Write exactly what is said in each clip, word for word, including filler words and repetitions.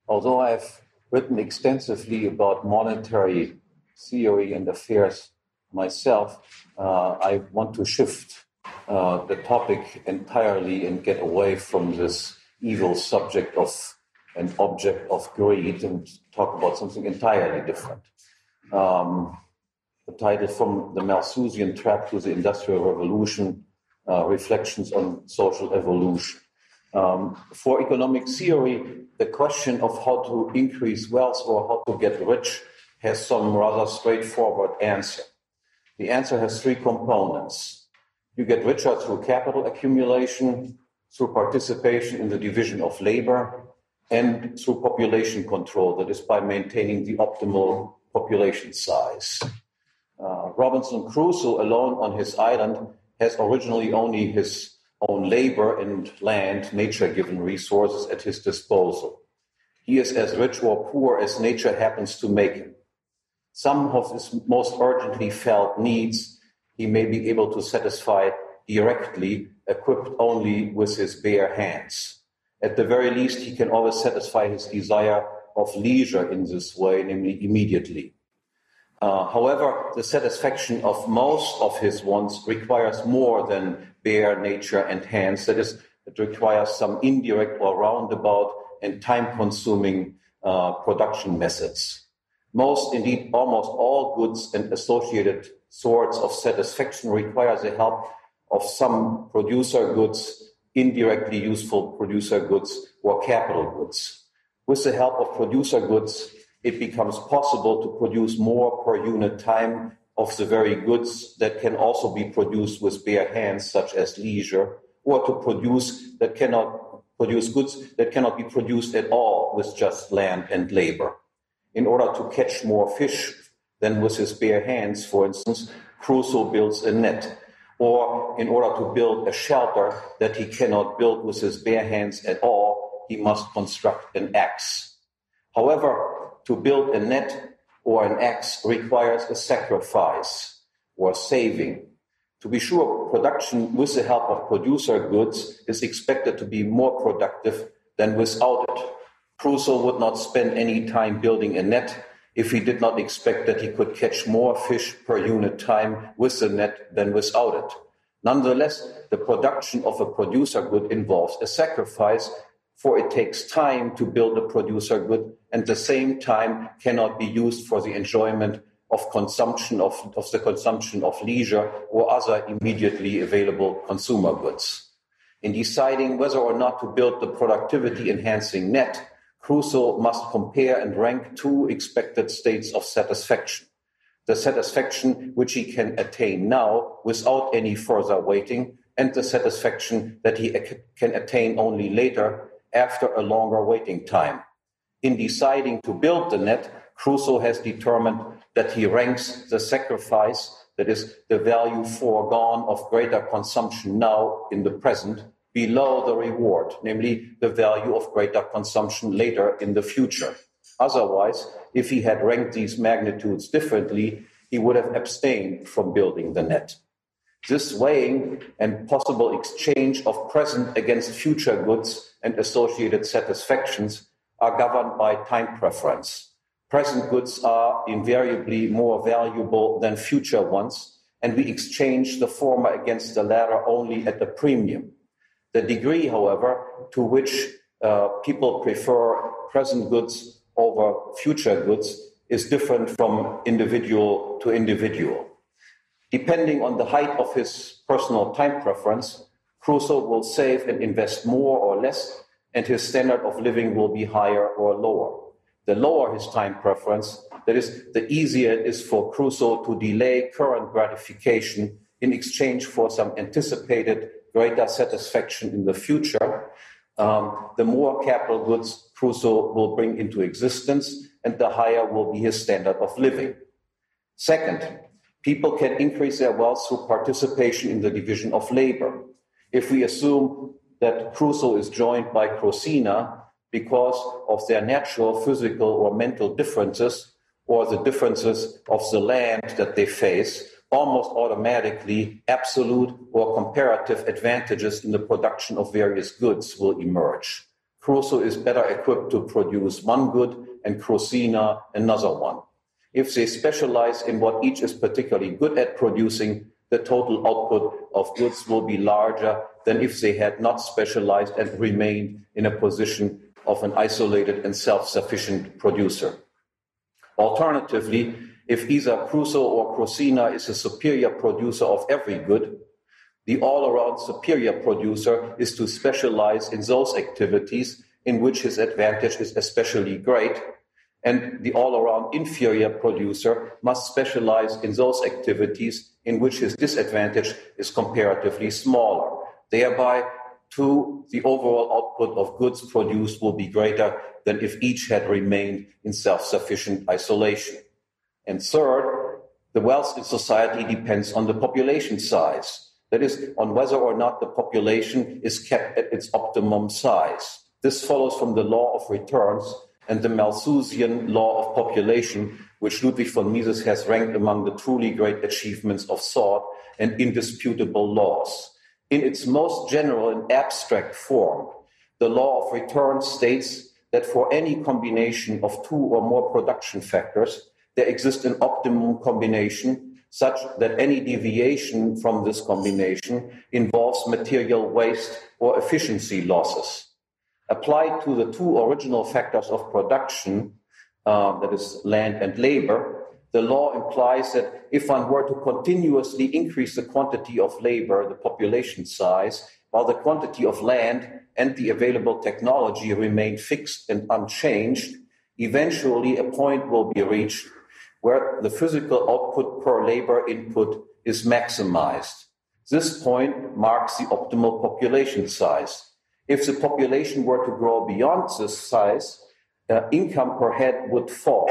Although I've written extensively about monetary theory and affairs myself, uh, I want to shift uh, the topic entirely and get away from this evil subject of an object of greed and talk about something entirely different. Um, the title From the Malthusian Trap to the Industrial Revolution, uh, Reflections on Social Evolution. Um, for economic theory, the question of how to increase wealth or how to get rich has some rather straightforward answer. The answer has three components. You get richer through capital accumulation, through participation in the division of labor, and through population control, that is by maintaining the optimal population size. Uh, Robinson Crusoe, alone on his island, has originally only his own labor and land, nature-given resources at his disposal. He is as rich or poor as nature happens to make him. Some of his most urgently felt needs he may be able to satisfy directly, equipped only with his bare hands. At the very least, he can always satisfy his desire of leisure in this way, namely immediately. Uh, however, the satisfaction of most of his wants requires more than bare nature and hands. That is, it requires some indirect or roundabout and time-consuming uh, production methods. Most, indeed, almost all goods and associated sorts of satisfaction require the help of some producer goods, indirectly useful producer goods, or capital goods. With the help of producer goods, it becomes possible to produce more per unit time of the very goods that can also be produced with bare hands, such as leisure, or to produce that cannot produce goods that cannot be produced at all with just land and labor. In order to catch more fish than with his bare hands, for instance, Crusoe builds a net. Or in order to build a shelter that he cannot build with his bare hands at all, he must construct an axe. However, to build a net or an axe requires a sacrifice or saving. To be sure, production with the help of producer goods is expected to be more productive than without it. Crusoe would not spend any time building a net if he did not expect that he could catch more fish per unit time with the net than without it. Nonetheless, the production of a producer good involves a sacrifice, for it takes time to build a producer good, and the same time cannot be used for the enjoyment of consumption of, of the consumption of leisure or other immediately available consumer goods. In deciding whether or not to build the productivity-enhancing net, Crusoe must compare and rank two expected states of satisfaction. The satisfaction which he can attain now without any further waiting, and the satisfaction that he can attain only later after a longer waiting time. In deciding to build the net, Crusoe has determined that he ranks the sacrifice, that is, the value foregone of greater consumption now in the present, below the reward, namely the value of greater consumption later in the future. Otherwise, if he had ranked these magnitudes differently, he would have abstained from building the net. This weighing and possible exchange of present against future goods and associated satisfactions are governed by time preference. Present goods are invariably more valuable than future ones, and we exchange the former against the latter only at a premium. The degree, however, to which uh, people prefer present goods over future goods is different from individual to individual. Depending on the height of his personal time preference, Crusoe will save and invest more or less, and his standard of living will be higher or lower. The lower his time preference, that is, the easier it is for Crusoe to delay current gratification in exchange for some anticipated greater satisfaction in the future, um, the more capital goods Crusoe will bring into existence, and the higher will be his standard of living. Second, people can increase their wealth through participation in the division of labor. If we assume that Crusoe is joined by Crocina because of their natural, physical, or mental differences, or the differences of the land that they face, almost automatically absolute or comparative advantages in the production of various goods will emerge. Crusoe is better equipped to produce one good and Crocina another one. If they specialize in what each is particularly good at producing, the total output of goods will be larger than if they had not specialized and remained in a position of an isolated and self-sufficient producer. Alternatively, if either Crusoe or Crocina is a superior producer of every good, the all-around superior producer is to specialize in those activities in which his advantage is especially great, and the all-around inferior producer must specialize in those activities in which his disadvantage is comparatively smaller. Thereby, too, the overall output of goods produced will be greater than if each had remained in self-sufficient isolation. And third, the wealth in society depends on the population size. That is, on whether or not the population is kept at its optimum size. This follows from the law of returns and the Malthusian law of population, which Ludwig von Mises has ranked among the truly great achievements of thought and indisputable laws. In its most general and abstract form, the law of returns states that for any combination of two or more production factors, there exists an optimum combination such that any deviation from this combination involves material waste or efficiency losses. Applied to the two original factors of production, uh, that is land and labor, the law implies that if one were to continuously increase the quantity of labor, the population size, while the quantity of land and the available technology remain fixed and unchanged, eventually a point will be reached where the physical output per labor input is maximized. This point marks the optimal population size. If the population were to grow beyond this size, uh, income per head would fall.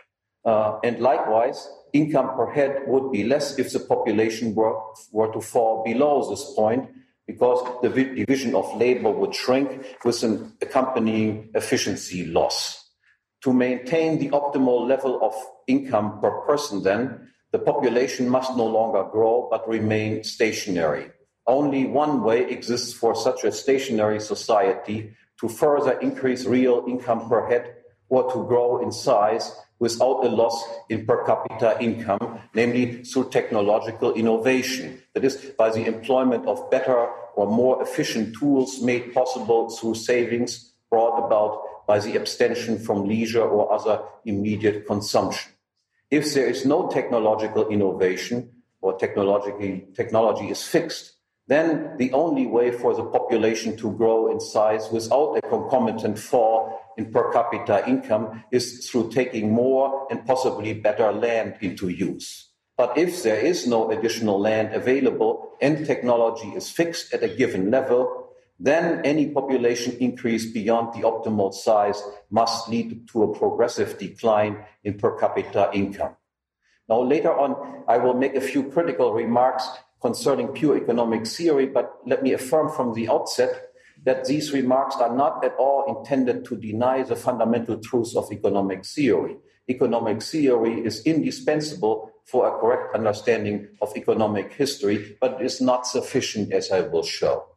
Uh, and likewise, income per head would be less if the population were, were to fall below this point, because the division of labor would shrink with an accompanying efficiency loss. To maintain the optimal level of income per person, then, the population must no longer grow but remain stationary. Only one way exists for such a stationary society: to further increase real income per head or to grow in size without a loss in per capita income, namely through technological innovation. That is, by the employment of better or more efficient tools made possible through savings brought about by the abstention from leisure or other immediate consumption. If there is no technological innovation or technology, technology is fixed, then the only way for the population to grow in size without a concomitant fall in per capita income is through taking more and possibly better land into use. But if there is no additional land available and technology is fixed at a given level, then any population increase beyond the optimal size must lead to a progressive decline in per capita income. Now, later on, I will make a few critical remarks concerning pure economic theory, but let me affirm from the outset that these remarks are not at all intended to deny the fundamental truths of economic theory. Economic theory is indispensable for a correct understanding of economic history, but it is not sufficient, as I will show.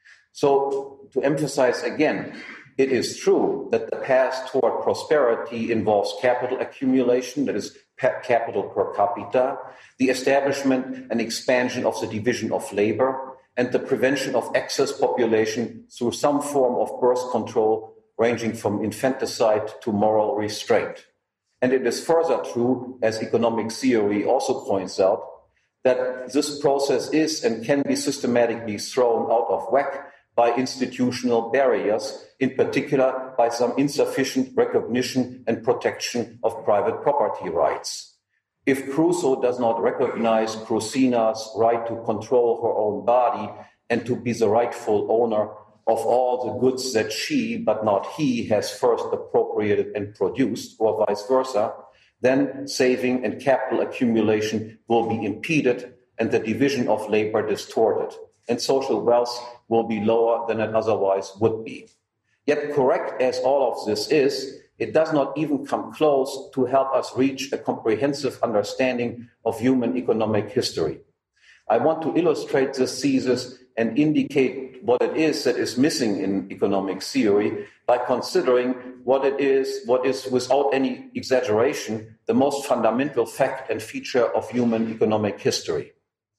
So, to emphasize again, it is true that the path toward prosperity involves capital accumulation, that is, capital per capita, the establishment and expansion of the division of labor, and the prevention of excess population through some form of birth control ranging from infanticide to moral restraint. And it is further true, as economic theory also points out, that this process is and can be systematically thrown out of whack by institutional barriers, in particular by some insufficient recognition and protection of private property rights. If Crusoe does not recognize Crocina's right to control her own body and to be the rightful owner of all the goods that she, but not he, has first appropriated and produced, or vice versa, then saving and capital accumulation will be impeded and the division of labor distorted, and social wealth will be lower than it otherwise would be. Yet, correct as all of this is, it does not even come close to help us reach a comprehensive understanding of human economic history. I want to illustrate this thesis and indicate what it is that is missing in economic theory by considering what it is, what is, without any exaggeration, the most fundamental fact and feature of human economic history.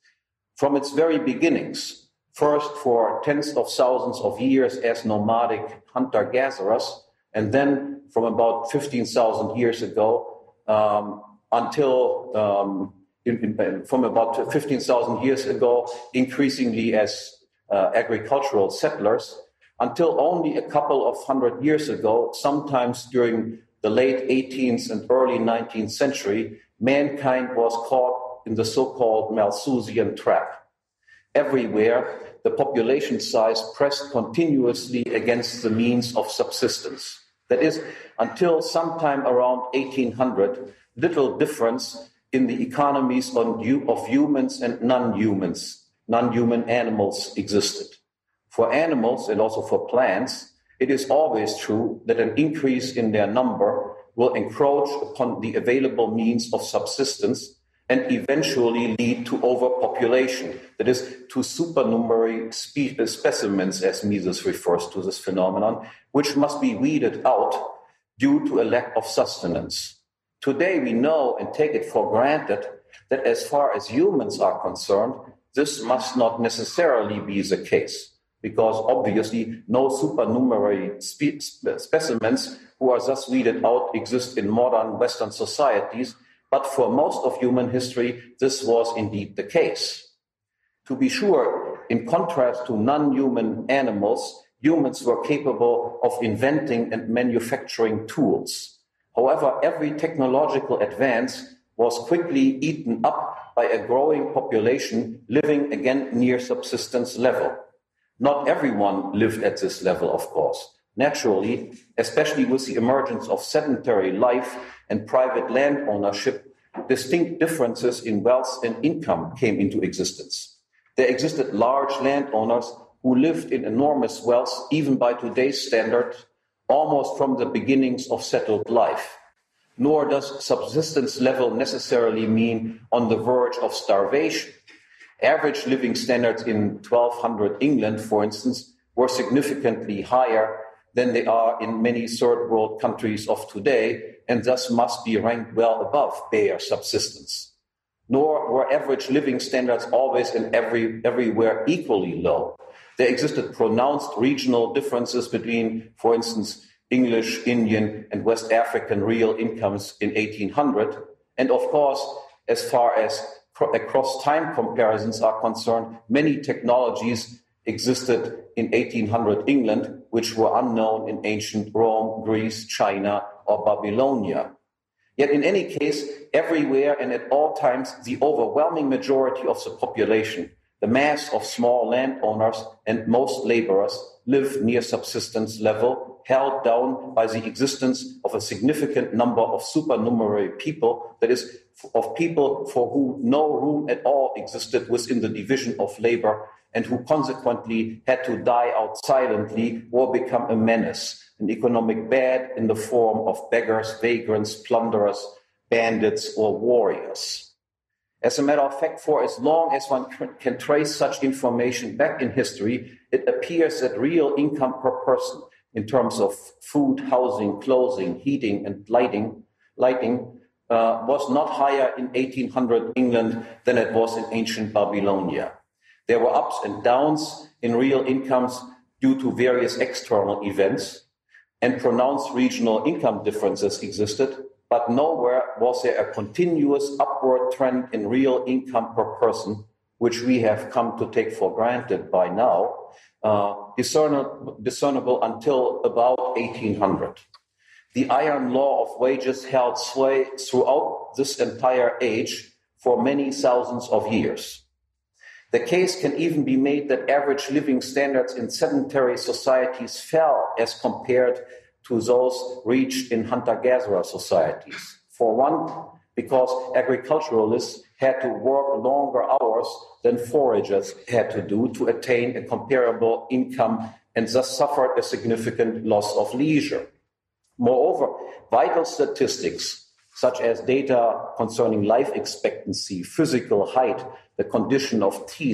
From its very beginnings, first for tens of thousands of years as nomadic hunter-gatherers, and then from about fifteen thousand years ago um, until um, in, in, from about fifteen thousand years ago, increasingly as uh, agricultural settlers, until only a couple of hundred years ago, sometimes during the late eighteenth and early nineteenth century, mankind was caught in the so-called Malthusian trap. Everywhere, the population size pressed continuously against the means of subsistence. That is, until sometime around eighteen hundred, little difference in the economies of humans and non-humans, non-human animals existed. For animals and also for plants, it is always true that an increase in their number will encroach upon the available means of subsistence and eventually lead to overpopulation, that is, to supernumerary spe- specimens, as Mises refers to this phenomenon, which must be weeded out due to a lack of sustenance. Today we know and take it for granted that as far as humans are concerned, this must not necessarily be the case, because obviously no supernumerary spe- specimens who are thus weeded out exist in modern Western societies, but for most of human history, this was indeed the case. To be sure, in contrast to non-human animals, humans were capable of inventing and manufacturing tools. However, every technological advance was quickly eaten up by a growing population living again near subsistence level. Not everyone lived at this level, of course. Naturally, especially with the emergence of sedentary life and private land ownership, distinct differences in wealth and income came into existence. There existed large landowners who lived in enormous wealth, even by today's standards, almost from the beginnings of settled life. Nor does subsistence level necessarily mean on the verge of starvation. Average living standards in twelve hundred England, for instance, were significantly higher than they are in many third world countries of today, and thus must be ranked well above bare subsistence. Nor were average living standards always and every, everywhere equally low. There existed pronounced regional differences between, for instance, English, Indian, and West African real incomes in eighteen hundred. And of course, as far as across time comparisons are concerned, many technologies existed in eighteen hundred England, which were unknown in ancient Rome, Greece, China, or Babylonia. Yet in any case, everywhere and at all times, the overwhelming majority of the population, the mass of small landowners and most laborers, lived near subsistence level, held down by the existence of a significant number of supernumerary people, that is, of people for whom no room at all existed within the division of labor, and who consequently had to die out silently or become a menace, an economic bad in the form of beggars, vagrants, plunderers, bandits, or warriors. As a matter of fact, for as long as one can trace such information back in history, it appears that real income per person in terms of food, housing, clothing, heating, and lighting, lighting uh, was not higher in eighteen hundred England than it was in ancient Babylonia. There were ups and downs in real incomes due to various external events, and pronounced regional income differences existed, but nowhere was there a continuous upward trend in real income per person, which we have come to take for granted by now, uh, discernible, discernible until about eighteen hundred. The iron law of wages held sway throughout this entire age for many thousands of years. The case can even be made that average living standards in sedentary societies fell as compared to those reached in hunter-gatherer societies. For one, because agriculturalists had to work longer hours than foragers had to do to attain a comparable income and thus suffered a significant loss of leisure. Moreover, vital statistics such as data concerning life expectancy, physical height, the condition of teeth,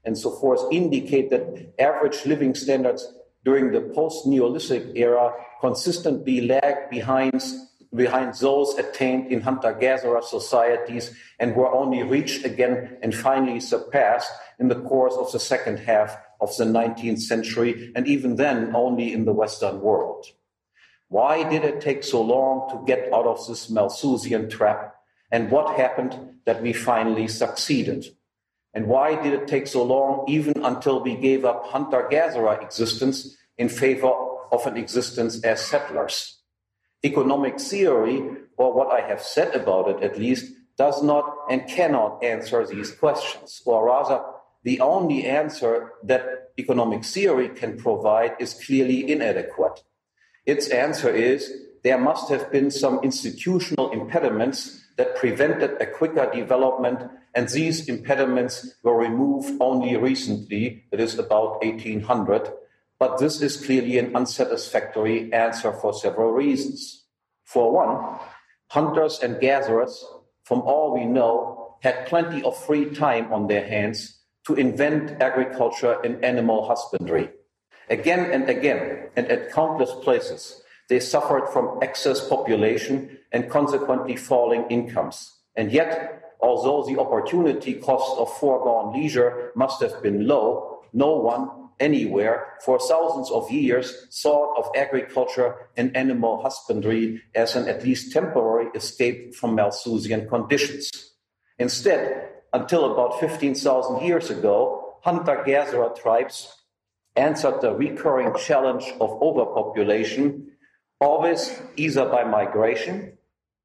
and so forth indicate that average living standards during the post-Neolithic era consistently lagged behind, behind those attained in hunter-gatherer societies and were only reached again and finally surpassed in the course of the second half of the nineteenth century, and even then only in the Western world. Why did it take so long to get out of this Malthusian trap? And what happened that we finally succeeded? And why did it take so long even until we gave up hunter-gatherer existence in favor of an existence as settlers? Economic theory, or what I have said about it at least, does not and cannot answer these questions. Or rather, the only answer that economic theory can provide is clearly inadequate. Its answer is there must have been some institutional impediments that prevented a quicker development, and these impediments were removed only recently, it is about eighteen hundred, but this is clearly an unsatisfactory answer for several reasons. For one, hunters and gatherers, from all we know, had plenty of free time on their hands to invent agriculture and animal husbandry. Again and again, and at countless places, they suffered from excess population and consequently falling incomes. And yet, although the opportunity cost of foregone leisure must have been low, no one, anywhere, for thousands of years, thought of agriculture and animal husbandry as an at least temporary escape from Malthusian conditions. Instead, until about fifteen thousand years ago, hunter-gatherer tribes answered the recurring challenge of overpopulation, always either by migration,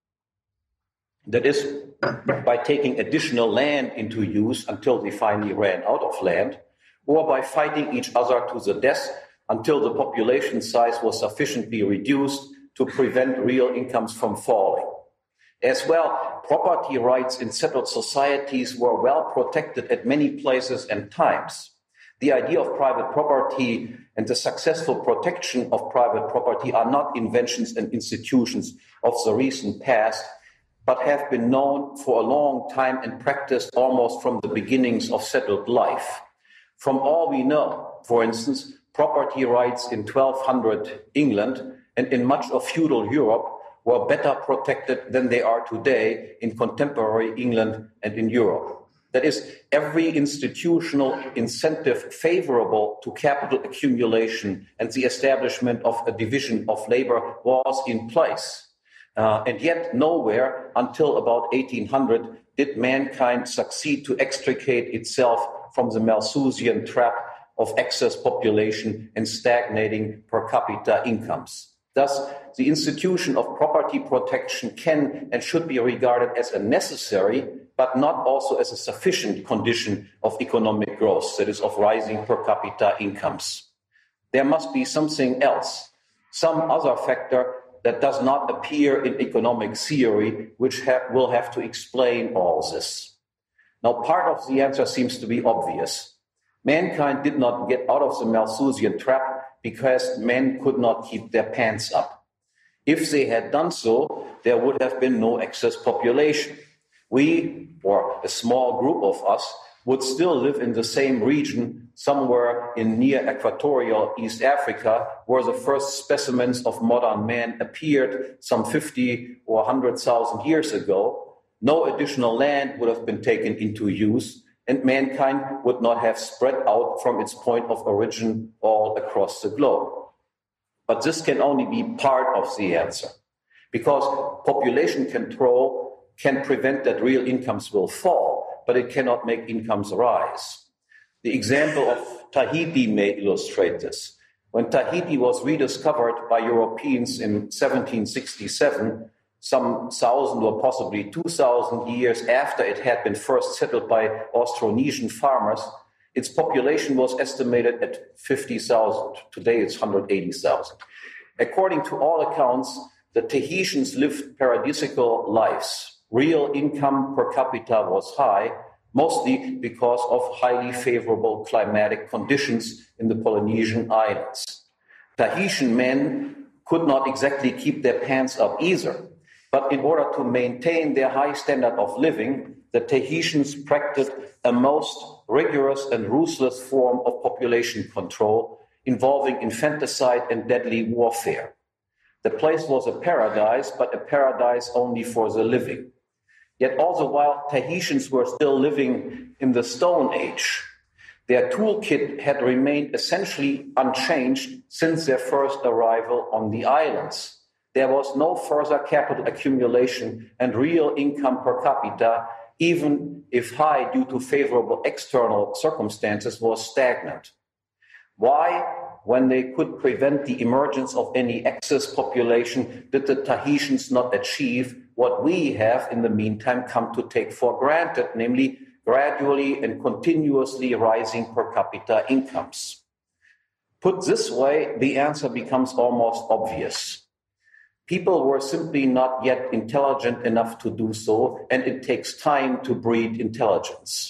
that is, by taking additional land into use until they finally ran out of land, or by fighting each other to the death until the population size was sufficiently reduced to prevent real incomes from falling. As well, property rights in settled societies were well protected at many places and times. The idea of private property and the successful protection of private property are not inventions and institutions of the recent past, but have been known for a long time and practiced almost from the beginnings of settled life. From all we know, for instance, property rights in twelve hundred England and in much of feudal Europe were better protected than they are today in contemporary England and in Europe. That is, every institutional incentive favorable to capital accumulation and the establishment of a division of labor was in place. Uh, and yet nowhere until about eighteen hundred did mankind succeed to extricate itself from the Malthusian trap of excess population and stagnating per capita incomes. Thus, the institution of property protection can and should be regarded as a necessary, but not also as a sufficient condition of economic growth, that is, of rising per capita incomes. There must be something else, some other factor that does not appear in economic theory, which ha- will have to explain all this. Now, part of the answer seems to be obvious. Mankind did not get out of the Malthusian trap because men could not keep their pants up. If they had done so, there would have been no excess population. We, or a small group of us, would still live in the same region somewhere in near equatorial East Africa, where the first specimens of modern man appeared some fifty or one hundred thousand years ago. No additional land would have been taken into use, and mankind would not have spread out from its point of origin all across the globe. But this can only be part of the answer, because population control can prevent that real incomes will fall, but it cannot make incomes rise. The example of Tahiti may illustrate this. When Tahiti was rediscovered by Europeans in seventeen sixty-seven, some thousand or possibly two thousand years after it had been first settled by Austronesian farmers, its population was estimated at fifty thousand. Today it's one hundred eighty thousand. According to all accounts, the Tahitians lived paradisical lives. Real income per capita was high, mostly because of highly favorable climatic conditions in the Polynesian islands. Tahitian men could not exactly keep their pants up either. But in order to maintain their high standard of living, the Tahitians practiced a most rigorous and ruthless form of population control involving infanticide and deadly warfare. The place was a paradise, but a paradise only for the living. Yet all the while, Tahitians were still living in the Stone Age. Their toolkit had remained essentially unchanged since their first arrival on the islands. There was no further capital accumulation, and real income per capita, even if high due to favorable external circumstances, was stagnant. Why, when they could prevent the emergence of any excess population, did the Tahitians not achieve what we have in the meantime come to take for granted, namely gradually and continuously rising per capita incomes? Put this way, the answer becomes almost obvious. People were simply not yet intelligent enough to do so, and it takes time to breed intelligence.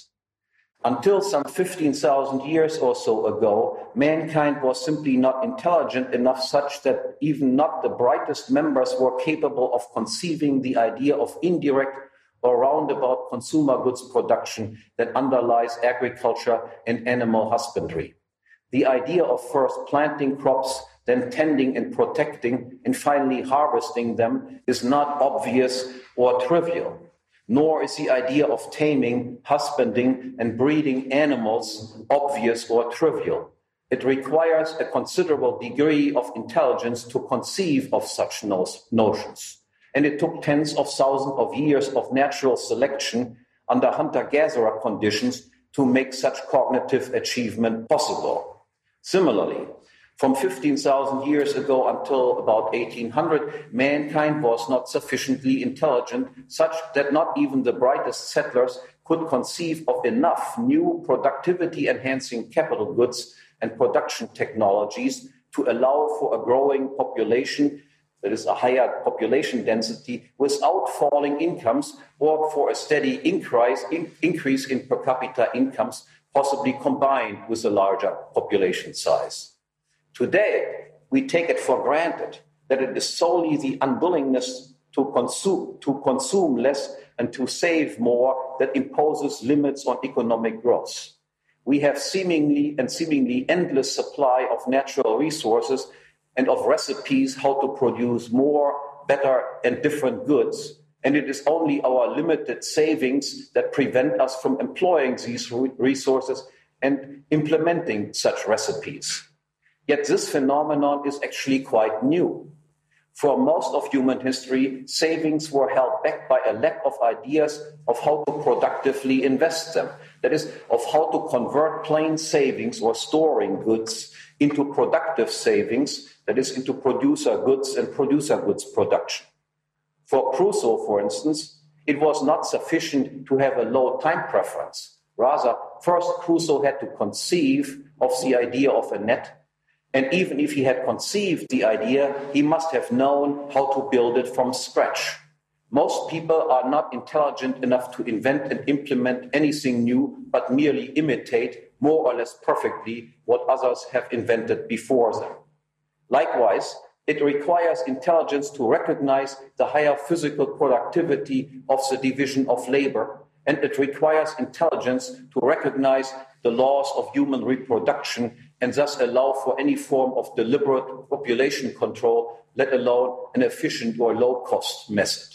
Until some fifteen thousand years or so ago, mankind was simply not intelligent enough such that even not the brightest members were capable of conceiving the idea of indirect or roundabout consumer goods production that underlies agriculture and animal husbandry. The idea of first planting crops, then tending and protecting, and finally harvesting them is not obvious or trivial. Nor is the idea of taming, husbanding, and breeding animals obvious or trivial. It requires a considerable degree of intelligence to conceive of such notions. And it took tens of thousands of years of natural selection under hunter-gatherer conditions to make such cognitive achievement possible. Similarly, from fifteen thousand years ago until about eighteen hundred, mankind was not sufficiently intelligent, such that not even the brightest settlers could conceive of enough new productivity-enhancing capital goods and production technologies to allow for a growing population, that is a higher population density, without falling incomes, or for a steady increase in, increase in per capita incomes, possibly combined with a larger population size. Today, we take it for granted that it is solely the unwillingness to consume, to consume less and to save more that imposes limits on economic growth. We have seemingly and seemingly endless supply of natural resources and of recipes how to produce more, better, and different goods, and it is only our limited savings that prevent us from employing these resources and implementing such recipes. Yet this phenomenon is actually quite new. For most of human history, savings were held back by a lack of ideas of how to productively invest them. That is, of how to convert plain savings or storing goods into productive savings, that is, into producer goods and producer goods production. For Crusoe, for instance, it was not sufficient to have a low time preference. Rather, first Crusoe had to conceive of the idea of a net. And even if he had conceived the idea, he must have known how to build it from scratch. Most people are not intelligent enough to invent and implement anything new, but merely imitate more or less perfectly what others have invented before them. Likewise, it requires intelligence to recognize the higher physical productivity of the division of labor, and it requires intelligence to recognize the laws of human reproduction and thus allow for any form of deliberate population control, let alone an efficient or low-cost method.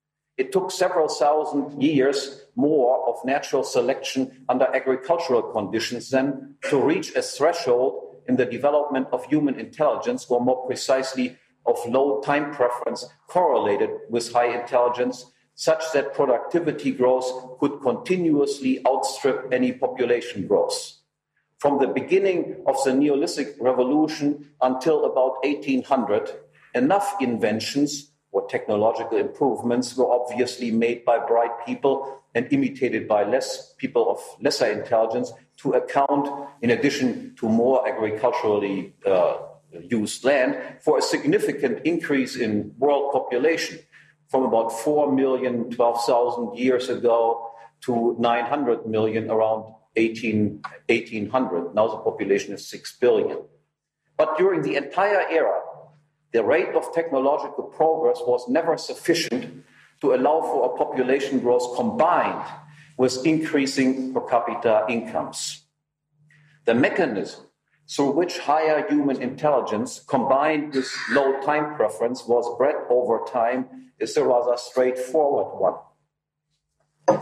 It took several thousand years more of natural selection under agricultural conditions then to reach a threshold in the development of human intelligence, or more precisely of low time preference correlated with high intelligence, such that productivity growth could continuously outstrip any population growth. From the beginning of the Neolithic Revolution until about eighteen hundred, enough inventions or technological improvements were obviously made by bright people and imitated by less people of lesser intelligence to account, in addition to more agriculturally uh, used land, for a significant increase in world population from about four million, twelve thousand years ago to nine hundred million around eighteen hundred. Now the population is six billion. But during the entire era, the rate of technological progress was never sufficient to allow for a population growth combined with increasing per capita incomes. The mechanism through which higher human intelligence combined with low time preference was bred over time is a rather straightforward one.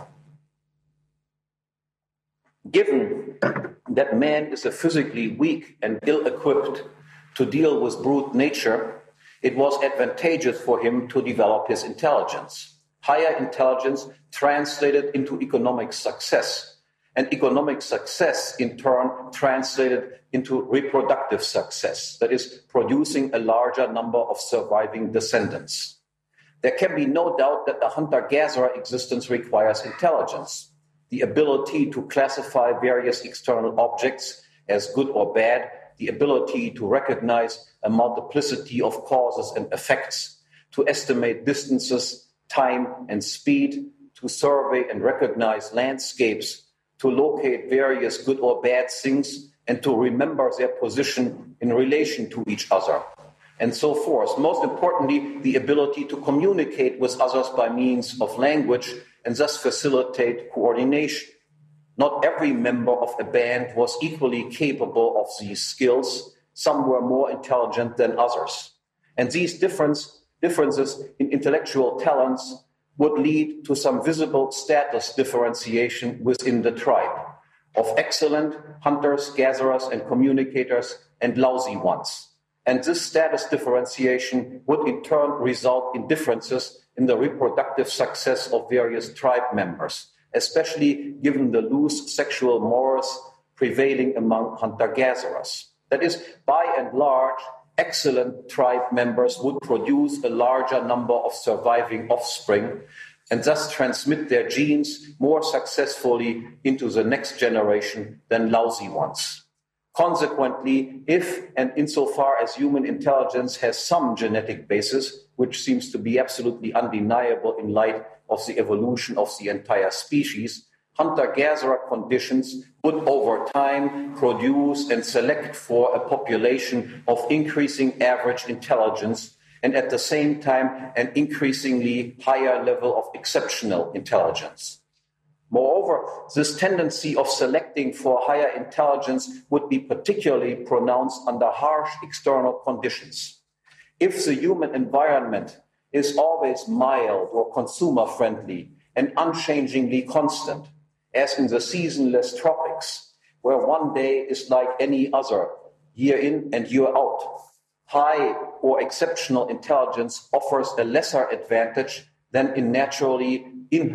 Given that man is a physically weak and ill-equipped to deal with brute nature, it was advantageous for him to develop his intelligence. Higher intelligence translated into economic success, and economic success in turn translated into reproductive success, that is, producing a larger number of surviving descendants. There can be no doubt that a hunter-gatherer existence requires intelligence, the ability to classify various external objects as good or bad, the ability to recognize a multiplicity of causes and effects, to estimate distances, time, and speed, to survey and recognize landscapes, to locate various good or bad things, and to remember their position in relation to each other, and so forth. Most importantly, the ability to communicate with others by means of language and thus facilitate coordination. Not every member of a band was equally capable of these skills. Some were more intelligent than others. And these difference, differences in intellectual talents would lead to some visible status differentiation within the tribe of excellent hunters, gatherers, and communicators, and lousy ones. And this status differentiation would in turn result in differences in the reproductive success of various tribe members, especially given the loose sexual morals prevailing among hunter-gatherers. That is, by and large, excellent tribe members would produce a larger number of surviving offspring and thus transmit their genes more successfully into the next generation than lousy ones. Consequently, if and insofar as human intelligence has some genetic basis, which seems to be absolutely undeniable in light of the evolution of the entire species, hunter-gatherer conditions would over time produce and select for a population of increasing average intelligence and at the same time an increasingly higher level of exceptional intelligence. Moreover, this tendency of selecting for higher intelligence would be particularly pronounced under harsh external conditions. If the human environment is always mild or consumer-friendly and unchangingly constant, as in the seasonless tropics, where one day is like any other, year in and year out, high or exceptional intelligence offers a lesser advantage than in naturally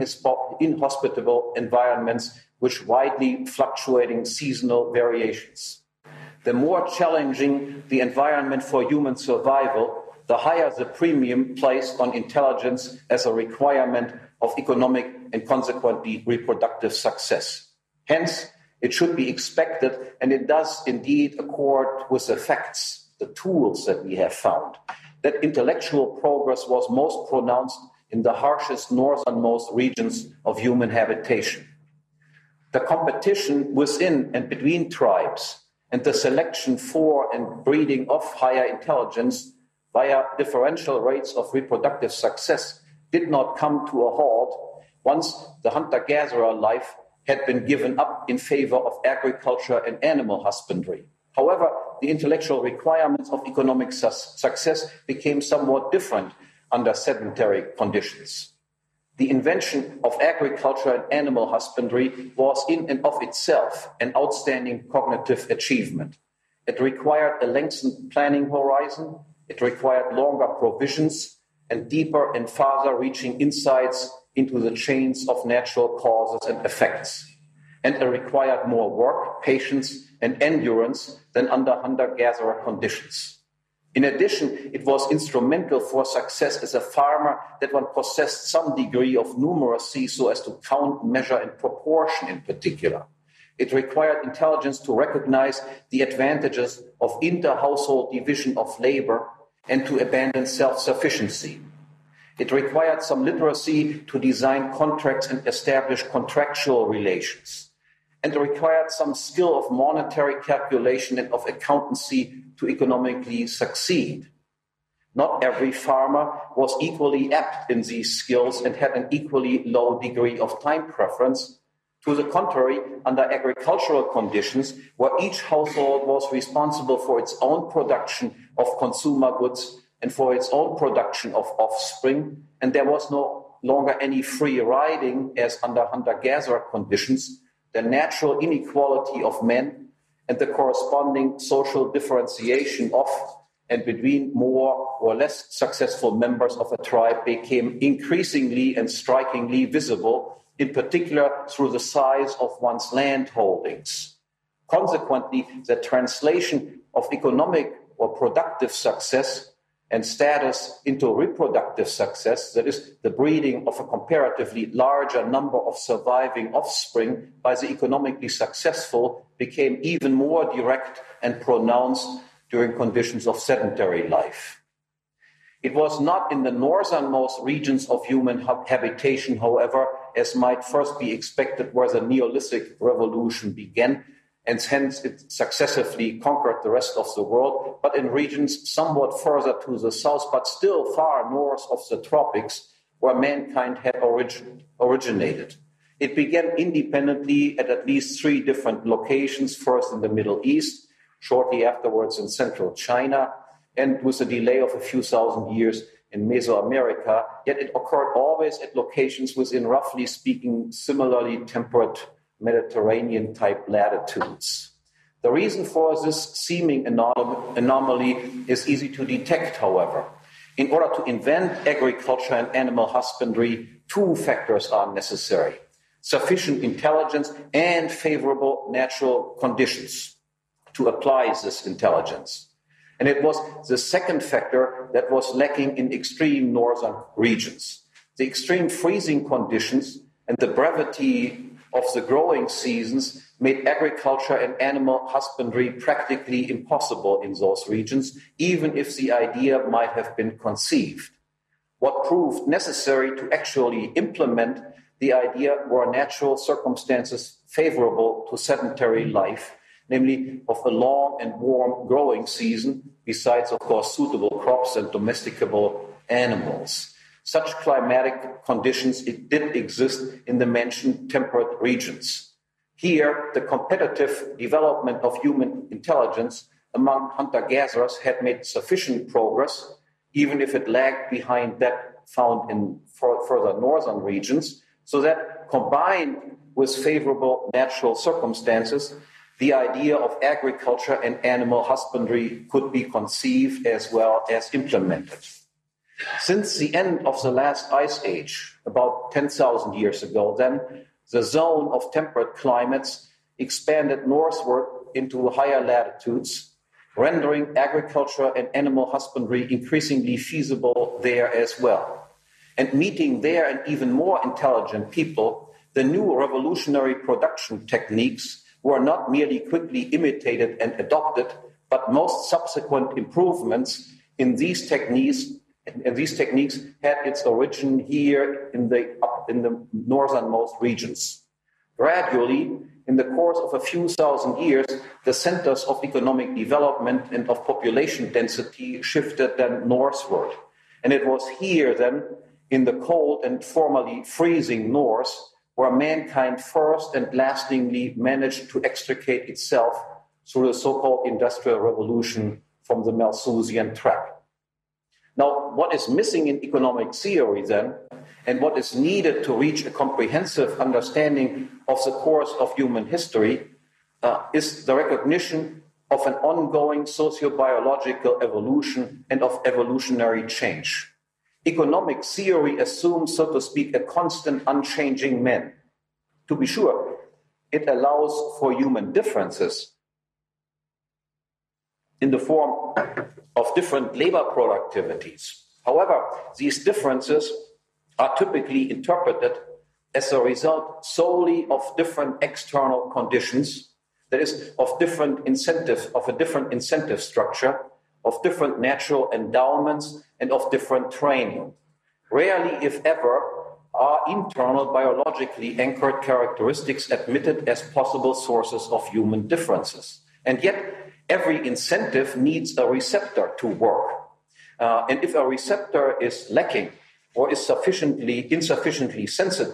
inhospitable environments with widely fluctuating seasonal variations. The more challenging the environment for human survival, the higher the premium placed on intelligence as a requirement of economic and consequently reproductive success. Hence, it should be expected, and it does indeed accord with the facts, the tools that we have found, that intellectual progress was most pronounced in the harshest northernmost regions of human habitation. The competition within and between tribes and the selection for and breeding of higher intelligence via differential rates of reproductive success did not come to a halt once the hunter-gatherer life had been given up in favor of agriculture and animal husbandry. However, the intellectual requirements of economic su- success became somewhat different under sedentary conditions. The invention of agriculture and animal husbandry was in and of itself an outstanding cognitive achievement. It required a lengthened planning horizon, it required longer provisions, and deeper and farther-reaching insights into the chains of natural causes and effects. And it required more work, patience, and endurance than under hunter-gatherer conditions. In addition, it was instrumental for success as a farmer that one possessed some degree of numeracy so as to count, measure, and proportion in particular. It required intelligence to recognize the advantages of inter-household division of labor and to abandon self-sufficiency. It required some literacy to design contracts and establish contractual relations. And it required some skill of monetary calculation and of accountancy to economically succeed. Not every farmer was equally apt in these skills and had an equally low degree of time preference, To the contrary, under agricultural conditions, where each household was responsible for its own production of consumer goods and for its own production of offspring, and there was no longer any free riding as under hunter-gatherer conditions, the natural inequality of men and the corresponding social differentiation of and between more or less successful members of a tribe became increasingly and strikingly visible, in particular through the size of one's land holdings. Consequently, the translation of economic or productive success and status into reproductive success, that is, the breeding of a comparatively larger number of surviving offspring by the economically successful, became even more direct and pronounced during conditions of sedentary life. It was not in the northernmost regions of human habitation, however, as might first be expected, where the Neolithic revolution began, and hence it successively conquered the rest of the world, but in regions somewhat further to the south, but still far north of the tropics, where mankind had origin, originated. It began independently at at least three different locations, first in the Middle East, shortly afterwards in central China, and with a delay of a few thousand years in Mesoamerica, yet it occurred always at locations within, roughly speaking, similarly temperate Mediterranean-type latitudes. The reason for this seeming anom- anomaly is easy to detect, however. In order to invent agriculture and animal husbandry, two factors are necessary: sufficient intelligence and favorable natural conditions to apply this intelligence. And it was the second factor that was lacking in extreme northern regions. The extreme freezing conditions and the brevity of the growing seasons made agriculture and animal husbandry practically impossible in those regions, even if the idea might have been conceived. What proved necessary to actually implement the idea were natural circumstances favorable to sedentary life, namely of a long and warm growing season, besides, of course, suitable crops and domesticable animals. Such climatic conditions it did exist in the mentioned temperate regions. Here, the competitive development of human intelligence among hunter-gatherers had made sufficient progress, even if it lagged behind that found in further northern regions, so that combined with favorable natural circumstances, the idea of agriculture and animal husbandry could be conceived as well as implemented. Since the end of the last ice age, about ten thousand years ago, then, the zone of temperate climates expanded northward into higher latitudes, rendering agriculture and animal husbandry increasingly feasible there as well. And meeting there and even more intelligent people, the new revolutionary production techniques were not merely quickly imitated and adopted, but most subsequent improvements in these techniques and these techniques had its origin here in the in the northernmost regions. Gradually, in the course of a few thousand years, the centers of economic development and of population density shifted then northward. And it was here then, in the cold and formerly freezing north, where mankind first and lastingly managed to extricate itself through the so-called Industrial Revolution from the Malthusian trap. Now, what is missing in economic theory then, and what is needed to reach a comprehensive understanding of the course of human history, uh, is the recognition of an ongoing socio-biological evolution and of evolutionary change. Economic theory assumes, so to speak, a constant, unchanging man. To be sure, it allows for human differences in the form of different labor productivities. However, these differences are typically interpreted as a result solely of different external conditions, that is, of different incentives, of a different incentive structure, of different natural endowments, and of different training. Rarely, if ever, are internal biologically anchored characteristics admitted as possible sources of human differences. And yet, every incentive needs a receptor to work. Uh, and if a receptor is lacking or is sufficiently insufficiently sensitive,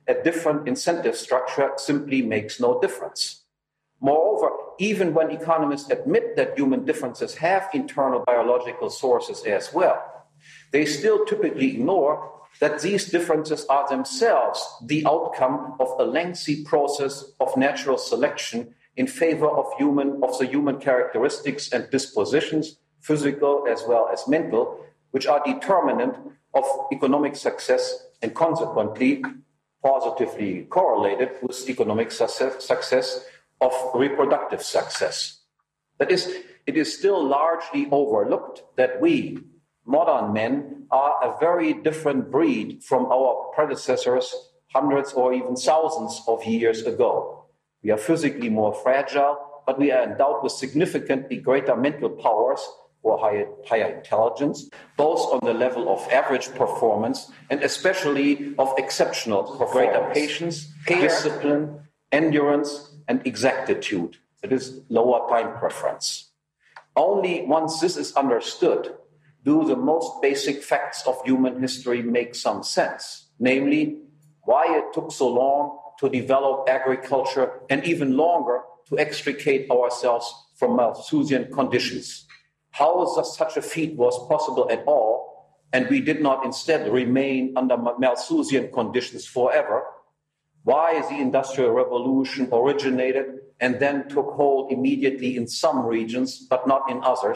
a different incentive structure simply makes no difference. Moreover, even when economists admit that human differences have internal biological sources as well, they still typically ignore that these differences are themselves the outcome of a lengthy process of natural selection in favor of human of the human characteristics and dispositions, physical as well as mental, which are determinant of economic success and consequently positively correlated with economic success, success of reproductive success. That is, it is still largely overlooked that we, modern men, are a very different breed from our predecessors hundreds or even thousands of years ago. We are physically more fragile, but we are endowed with significantly greater mental powers or higher, higher intelligence, both on the level of average performance and especially of exceptional performance. Greater patience, discipline, endurance, and exactitude. It is lower time preference. Only once this is understood do the most basic facts of human history make some sense, namely, why it took so long to develop agriculture and even longer to extricate ourselves from Malthusian conditions. How such a feat was possible at all, and we did not instead remain under Malthusian conditions forever. Why the Industrial Revolution originated and then took hold immediately in some regions, but not in others.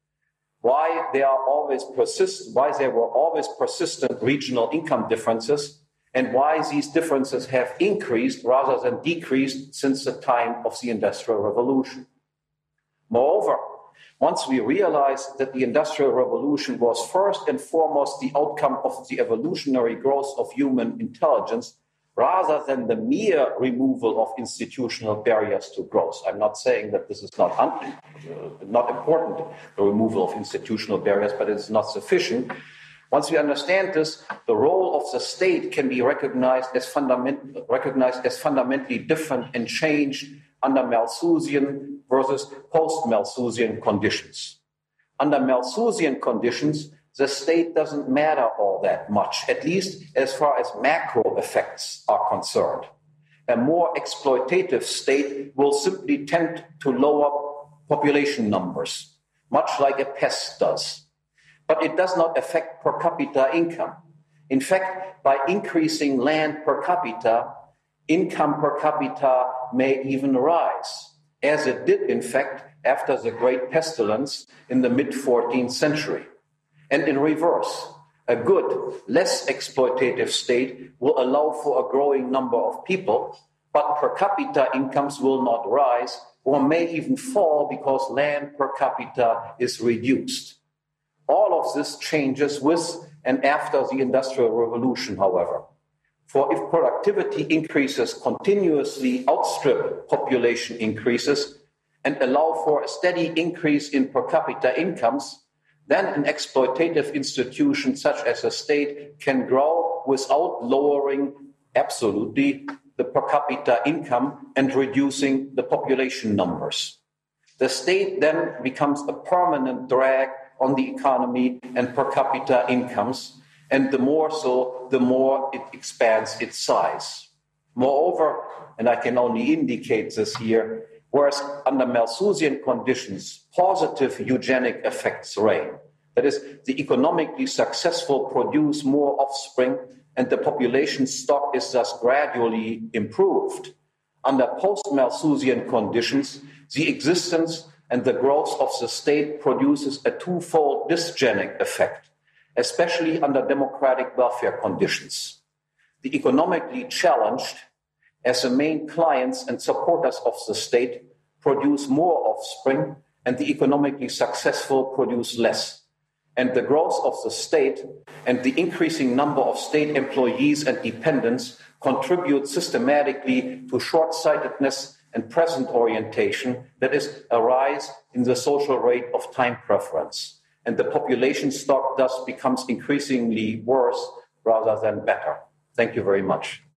Why there are always persist, why there were always persistent regional income differences, and why these differences have increased rather than decreased since the time of the Industrial Revolution. Moreover, once we realized that the Industrial Revolution was first and foremost the outcome of the evolutionary growth of human intelligence, rather than the mere removal of institutional barriers to growth. I'm not saying that this is not, un- uh, not important, the removal of institutional barriers, but it's not sufficient. Once we understand this, the role of the state can be recognized as, fundament- recognized as fundamentally different and changed under Malthusian versus post-Malthusian conditions. Under Malthusian conditions, the state doesn't matter all that much, at least as far as macro effects are concerned. A more exploitative state will simply tend to lower population numbers, much like a pest does. But it does not affect per capita income. In fact, by increasing land per capita, income per capita may even rise, as it did, in fact, after the Great Pestilence in the mid-fourteenth century. And in reverse, a good, less exploitative state will allow for a growing number of people, but per capita incomes will not rise or may even fall because land per capita is reduced. All of this changes with and after the Industrial Revolution, however. For if productivity increases continuously outstrip population increases and allow for a steady increase in per capita incomes, then an exploitative institution such as a state can grow without lowering absolutely the per capita income and reducing the population numbers. The state then becomes a permanent drag on the economy and per capita incomes, and the more so, the more it expands its size. Moreover, and I can only indicate this here, whereas under Malthusian conditions, positive eugenic effects reign. That is, the economically successful produce more offspring and the population stock is thus gradually improved. Under post-Malthusian conditions, the existence and the growth of the state produces a twofold dysgenic effect, especially under democratic welfare conditions. The economically challenged, as the main clients and supporters of the state, produce more offspring, and the economically successful produce less. And the growth of the state and the increasing number of state employees and dependents contribute systematically to short-sightedness and present orientation, that is, a rise in the social rate of time preference. And the population stock thus becomes increasingly worse rather than better. Thank you very much.